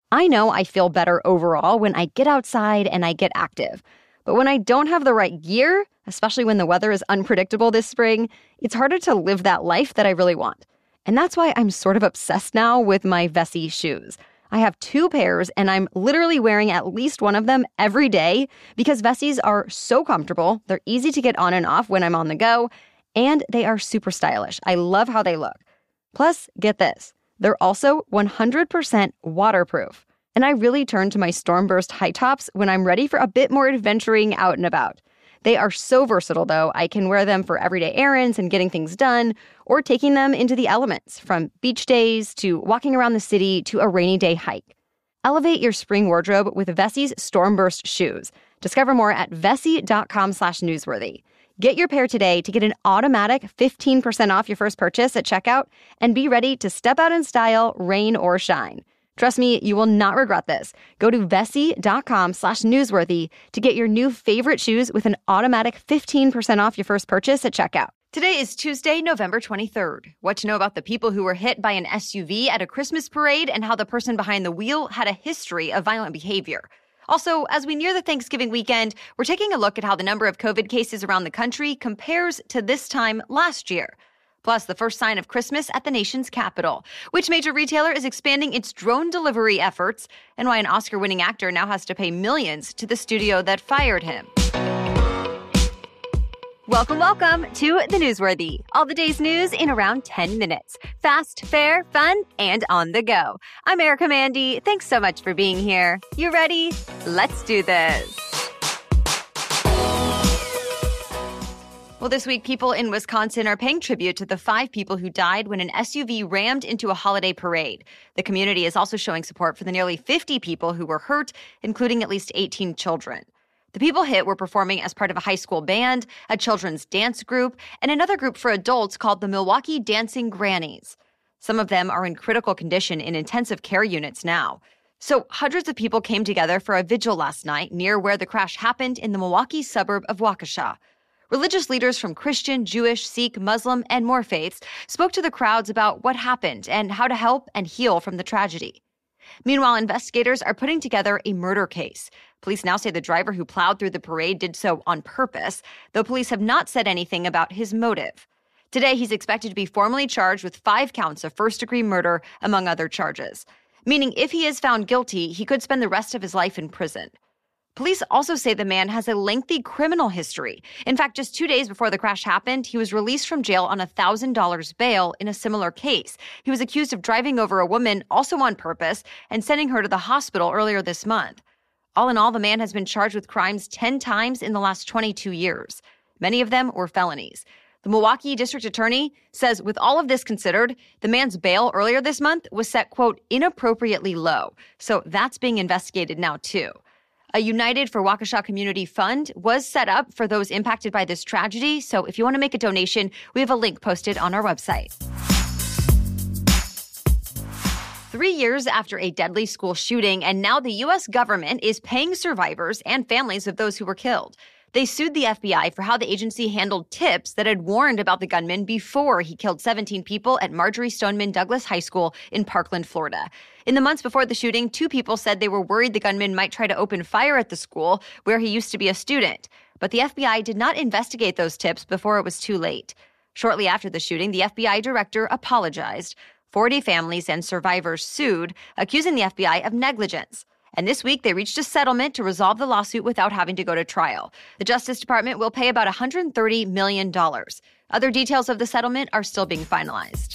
I know I feel better overall when I get outside and I get active. But when I don't have the right gear, especially when the weather is unpredictable this spring, it's harder to live that life that I really want. And that's why I'm sort of obsessed now with my Vessi shoes. I have 2 pairs, and I'm literally wearing at least one of them every day because Vessis are so comfortable, they're easy to get on and off when I'm on the go, and they are super stylish. I love how they look. Plus, get this, they're also 100% waterproof. And I really turn to my Stormburst high tops when I'm ready for a bit more adventuring out and about. They are so versatile, though. I can wear them for everyday errands and getting things done, or taking them into the elements, from beach days to walking around the city to a rainy day hike. Elevate your spring wardrobe with Vessi's Stormburst shoes. Discover more at vessi.com/newsworthy. Get your pair today to get an automatic 15% off your first purchase at checkout and be ready to step out in style, rain or shine. Trust me, you will not regret this. Go to vessi.com/newsworthy to get your new favorite shoes with an automatic 15% off your first purchase at checkout. Today is Tuesday, November 23rd. What to know about the people who were hit by an SUV at a Christmas parade and how the person behind the wheel had a history of violent behavior. Also, as we near the Thanksgiving weekend, we're taking a look at how the number of COVID cases around the country compares to this time last year. Plus, the first sign of Christmas at the nation's capital. Which major retailer is expanding its drone delivery efforts, and why an Oscar-winning actor now has to pay millions to the studio that fired him. Welcome to The Newsworthy. All the day's news in around 10 minutes. Fast, fair, fun, and on the go. I'm Erica Mandy. Thanks so much for being here. You ready? Let's do this. Well, this week, people in Wisconsin are paying tribute to the 5 people who died when an SUV rammed into a holiday parade. The community is also showing support for the nearly 50 people who were hurt, including at least 18 children. The people hit were performing as part of a high school band, a children's dance group, and another group for adults called the Milwaukee Dancing Grannies. Some of them are in critical condition in intensive care units now. So hundreds of people came together for a vigil last night near where the crash happened in the Milwaukee suburb of Waukesha. Religious leaders from Christian, Jewish, Sikh, Muslim, and more faiths spoke to the crowds about what happened and how to help and heal from the tragedy. Meanwhile, investigators are putting together a murder case. Police now say the driver who plowed through the parade did so on purpose, though police have not said anything about his motive. Today, he's expected to be formally charged with 5 counts of first-degree murder, among other charges. Meaning if he is found guilty, he could spend the rest of his life in prison. Police also say the man has a lengthy criminal history. In fact, just 2 days before the crash happened, he was released from jail on $1,000 bail in a similar case. He was accused of driving over a woman, also on purpose, and sending her to the hospital earlier this month. All in all, the man has been charged with crimes 10 times in the last 22 years. Many of them were felonies. The Milwaukee District Attorney says with all of this considered, the man's bail earlier this month was set, quote, inappropriately low. So that's being investigated now, too. A United for Waukesha Community Fund was set up for those impacted by this tragedy. So if you want to make a donation, we have a link posted on our website. 3 years after a deadly school shooting, and now the U.S. government is paying survivors and families of those who were killed. They sued the FBI for how the agency handled tips that had warned about the gunman before he killed 17 people at Marjory Stoneman Douglas High School in Parkland, Florida. In the months before the shooting, 2 people said they were worried the gunman might try to open fire at the school where he used to be a student. But the FBI did not investigate those tips before it was too late. Shortly after the shooting, the FBI director apologized. 40 families and survivors sued, accusing the FBI of negligence. And this week, they reached a settlement to resolve the lawsuit without having to go to trial. The Justice Department will pay about $130 million. Other details of the settlement are still being finalized.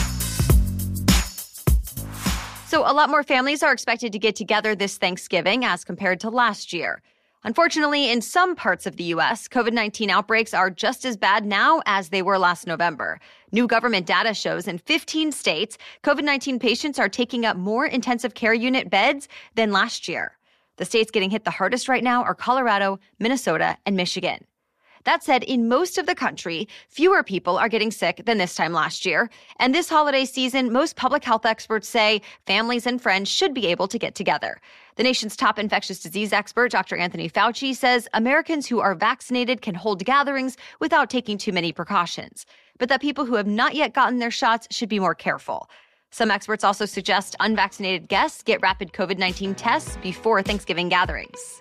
So a lot more families are expected to get together this Thanksgiving as compared to last year. Unfortunately, in some parts of the U.S., COVID-19 outbreaks are just as bad now as they were last November. New government data shows in 15 states, COVID-19 patients are taking up more intensive care unit beds than last year. The states getting hit the hardest right now are Colorado, Minnesota, and Michigan. That said, in most of the country, fewer people are getting sick than this time last year. And this holiday season, most public health experts say families and friends should be able to get together. The nation's top infectious disease expert, Dr. Anthony Fauci, says Americans who are vaccinated can hold gatherings without taking too many precautions, but that people who have not yet gotten their shots should be more careful. Some experts also suggest unvaccinated guests get rapid COVID-19 tests before Thanksgiving gatherings.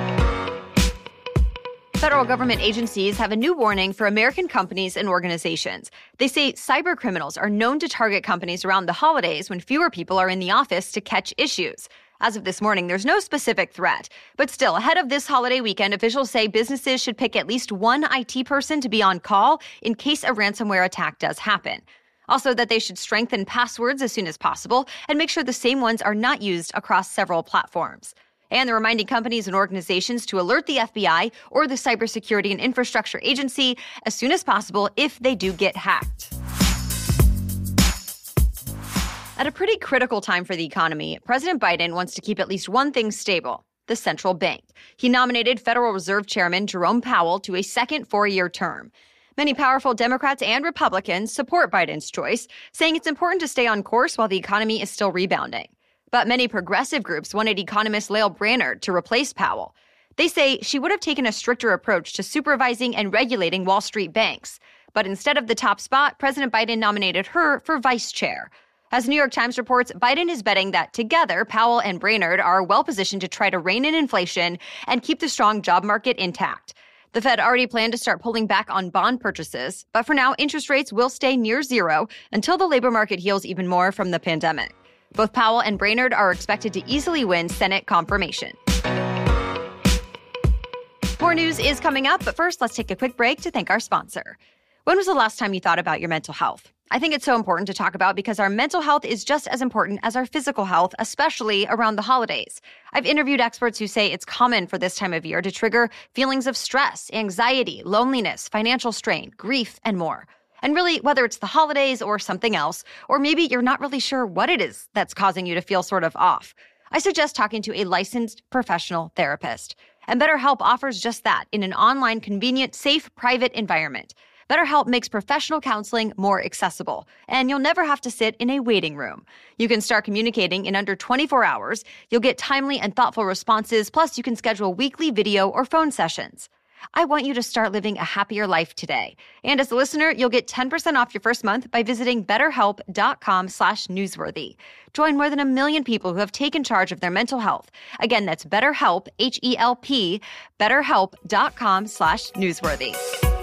Federal government agencies have a new warning for American companies and organizations. They say cyber criminals are known to target companies around the holidays when fewer people are in the office to catch issues. As of this morning, there's no specific threat. But still, ahead of this holiday weekend, officials say businesses should pick at least one IT person to be on call in case a ransomware attack does happen. Also, that they should strengthen passwords as soon as possible and make sure the same ones are not used across several platforms. And they're reminding companies and organizations to alert the FBI or the Cybersecurity and Infrastructure Agency as soon as possible if they do get hacked. At a pretty critical time for the economy, President Biden wants to keep at least one thing stable: the central bank. He nominated Federal Reserve Chairman Jerome Powell to a second four-year term. Many powerful Democrats and Republicans support Biden's choice, saying it's important to stay on course while the economy is still rebounding. But many progressive groups wanted economist Lael Brainard to replace Powell. They say she would have taken a stricter approach to supervising and regulating Wall Street banks. But instead of the top spot, President Biden nominated her for vice chair. As New York Times reports, Biden is betting that together, Powell and Brainard are well-positioned to try to rein in inflation and keep the strong job market intact. The Fed already planned to start pulling back on bond purchases, but for now, interest rates will stay near zero until the labor market heals even more from the pandemic. Both Powell and Brainard are expected to easily win Senate confirmation. More news is coming up, but first, let's take a quick break to thank our sponsor. When was the last time you thought about your mental health? I think it's so important to talk about because our mental health is just as important as our physical health, especially around the holidays. I've interviewed experts who say it's common for this time of year to trigger feelings of stress, anxiety, loneliness, financial strain, grief, and more. And really, whether it's the holidays or something else, or maybe you're not really sure what it is that's causing you to feel sort of off, I suggest talking to a licensed professional therapist. And BetterHelp offers just that in an online, convenient, safe, private environment. BetterHelp makes professional counseling more accessible, and you'll never have to sit in a waiting room. You can start communicating in under 24 hours. You'll get timely and thoughtful responses, plus you can schedule weekly video or phone sessions. I want you to start living a happier life today. And as a listener, you'll get 10% off your first month by visiting betterhelp.com/newsworthy. Join more than 1 million people who have taken charge of their mental health. Again, that's BetterHelp, H-E-L-P, betterhelp.com/newsworthy.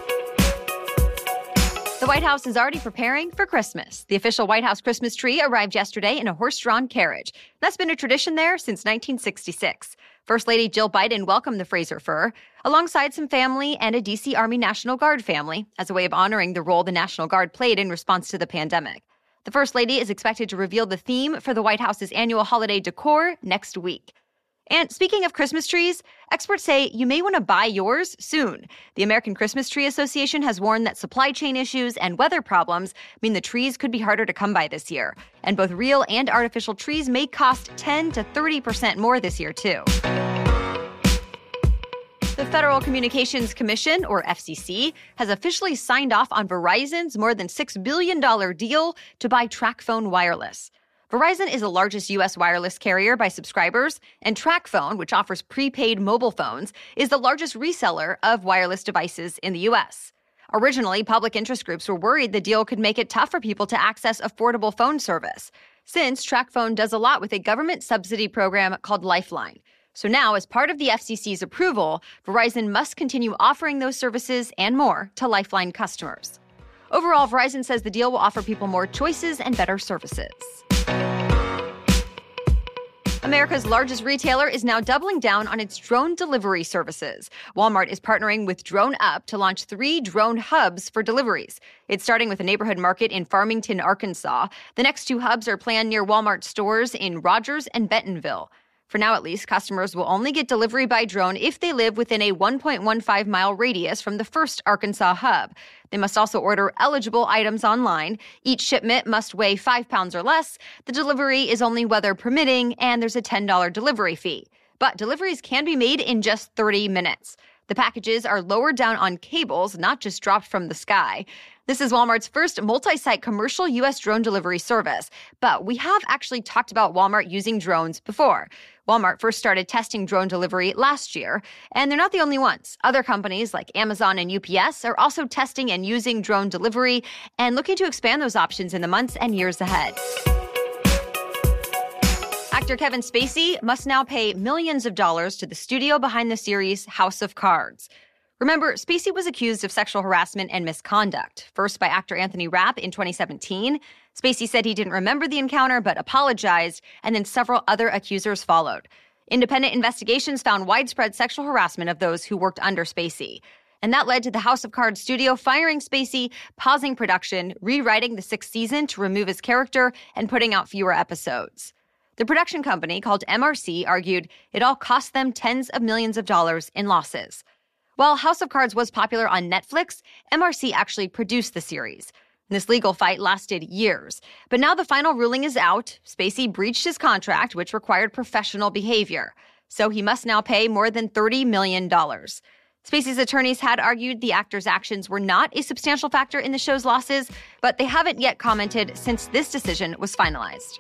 The White House is already preparing for Christmas. The official White House Christmas tree arrived yesterday in a horse-drawn carriage. That's been a tradition there since 1966. First Lady Jill Biden welcomed the Fraser fur, alongside some family and a D.C. Army National Guard family, as a way of honoring the role the National Guard played in response to the pandemic. The First Lady is expected to reveal the theme for the White House's annual holiday decor next week. And speaking of Christmas trees, experts say you may want to buy yours soon. The American Christmas Tree Association has warned that supply chain issues and weather problems mean the trees could be harder to come by this year. And both real and artificial trees may cost 10 to 30% more this year, too. The Federal Communications Commission, or FCC, has officially signed off on Verizon's more than $6 billion deal to buy TracFone Wireless. Verizon is the largest U.S. wireless carrier by subscribers, and TracFone, which offers prepaid mobile phones, is the largest reseller of wireless devices in the U.S. Originally, public interest groups were worried the deal could make it tough for people to access affordable phone service, since TracFone does a lot with a government subsidy program called Lifeline. So now, as part of the FCC's approval, Verizon must continue offering those services and more to Lifeline customers. Overall, Verizon says the deal will offer people more choices and better services. America's largest retailer is now doubling down on its drone delivery services. Walmart is partnering with DroneUp to launch 3 drone hubs for deliveries. It's starting with a neighborhood market in Farmington, Arkansas. The next 2 hubs are planned near Walmart stores in Rogers and Bentonville. For now, at least, customers will only get delivery by drone if they live within a 1.15-mile radius from the first Arkansas hub. They must also order eligible items online. Each shipment must weigh 5 pounds or less. The delivery is only weather permitting, and there's a $10 delivery fee. But deliveries can be made in just 30 minutes. The packages are lowered down on cables, not just dropped from the sky. This is Walmart's first multi-site commercial U.S. drone delivery service. But we have actually talked about Walmart using drones before. Walmart first started testing drone delivery last year, and they're not the only ones. Other companies like Amazon and UPS are also testing and using drone delivery and looking to expand those options in the months and years ahead. Actor Kevin Spacey must now pay millions of dollars to the studio behind the series House of Cards. Remember, Spacey was accused of sexual harassment and misconduct, first by actor Anthony Rapp in 2017. Spacey said he didn't remember the encounter but apologized, and then several other accusers followed. Independent investigations found widespread sexual harassment of those who worked under Spacey. And that led to the House of Cards studio firing Spacey, pausing production, rewriting the 6th season to remove his character, and putting out fewer episodes. The production company, called MRC, argued it all cost them tens of millions of dollars in losses. While House of Cards was popular on Netflix, MRC actually produced the series. This legal fight lasted years. But now the final ruling is out. Spacey breached his contract, which required professional behavior. So he must now pay more than $30 million. Spacey's attorneys had argued the actor's actions were not a substantial factor in the show's losses, but they haven't yet commented since this decision was finalized.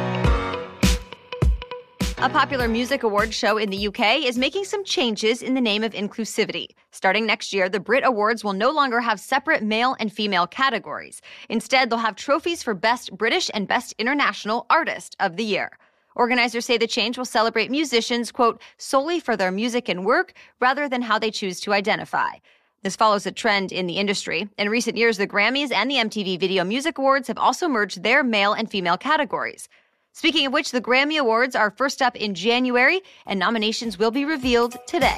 A popular music awards show in the UK is making some changes in the name of inclusivity. Starting next year, the Brit Awards will no longer have separate male and female categories. Instead, they'll have trophies for Best British and Best International Artist of the Year. Organizers say the change will celebrate musicians, quote, solely for their music and work rather than how they choose to identify. This follows a trend in the industry. In recent years, the Grammys and the MTV Video Music Awards have also merged their male and female categories. Speaking of which, the Grammy Awards are first up in January, and nominations will be revealed today.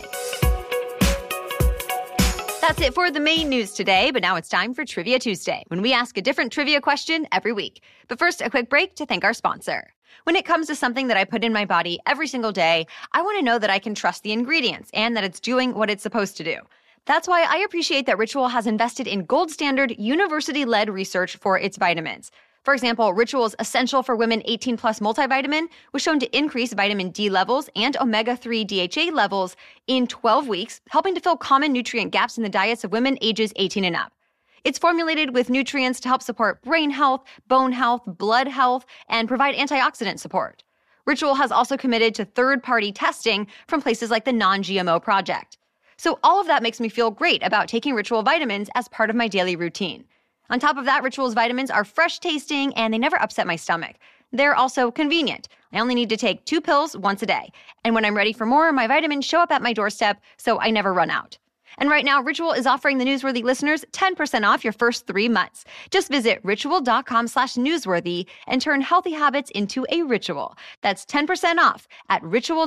That's it for the main news today, but now it's time for Trivia Tuesday, when we ask a different trivia question every week. But first, a quick break to thank our sponsor. When it comes to something that I put in my body every single day, I want to know that I can trust the ingredients and that it's doing what it's supposed to do. That's why I appreciate that Ritual has invested in gold standard, university-led research for its vitamins. For example, Ritual's Essential for Women 18 Plus multivitamin was shown to increase vitamin D levels and omega-3 DHA levels in 12 weeks, helping to fill common nutrient gaps in the diets of women ages 18 and up. It's formulated with nutrients to help support brain health, bone health, blood health, and provide antioxidant support. Ritual has also committed to third-party testing from places like the Non-GMO Project. So all of that makes me feel great about taking Ritual vitamins as part of my daily routine. On top of that, Ritual's vitamins are fresh tasting and they never upset my stomach. They're also convenient. I only need to take 2 pills once a day. And when I'm ready for more, my vitamins show up at my doorstep, so I never run out. And right now, Ritual is offering the Newsworthy listeners 10% off your first 3 months. Just visit ritual.com/newsworthy and turn healthy habits into a ritual. That's 10% off at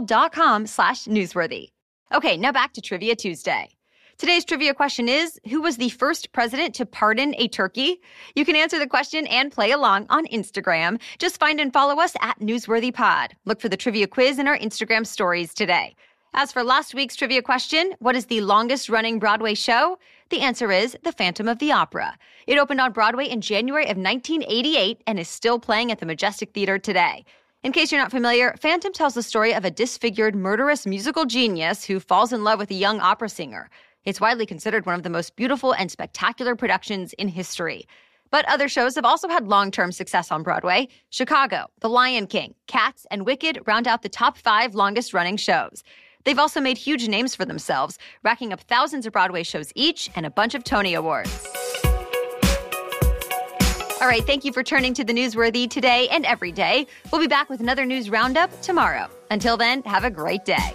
ritual.com/newsworthy. Okay, now back to Trivia Tuesday. Today's trivia question is, who was the first president to pardon a turkey? You can answer the question and play along on Instagram. Just find and follow us at NewsworthyPod. Look for the trivia quiz in our Instagram stories today. As for last week's trivia question, what is the longest-running Broadway show? The answer is The Phantom of the Opera. It opened on Broadway in January of 1988 and is still playing at the Majestic Theater today. In case you're not familiar, Phantom tells the story of a disfigured, murderous musical genius who falls in love with a young opera singer. It's widely considered one of the most beautiful and spectacular productions in history. But other shows have also had long-term success on Broadway. Chicago, The Lion King, Cats, and Wicked round out the top 5 longest-running shows. They've also made huge names for themselves, racking up thousands of Broadway shows each and a bunch of Tony Awards. All right, thank you for turning to the Newsworthy today and every day. We'll be back with another news roundup tomorrow. Until then, have a great day.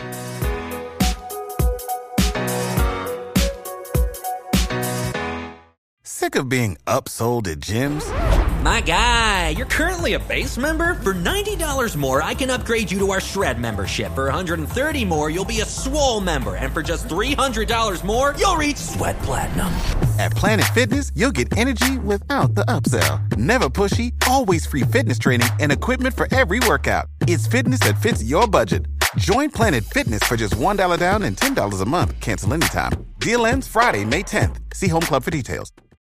Sick of being upsold at gyms? My guy, you're currently a base member? For $90 more, I can upgrade you to our Shred membership. For $130 more, you'll be a Swole member. And for just $300 more, you'll reach Sweat Platinum. At Planet Fitness, you'll get energy without the upsell. Never pushy, always free fitness training and equipment for every workout. It's fitness that fits your budget. Join Planet Fitness for just $1 down and $10 a month. Cancel anytime. Deal ends Friday, May 10th. See Home Club for details.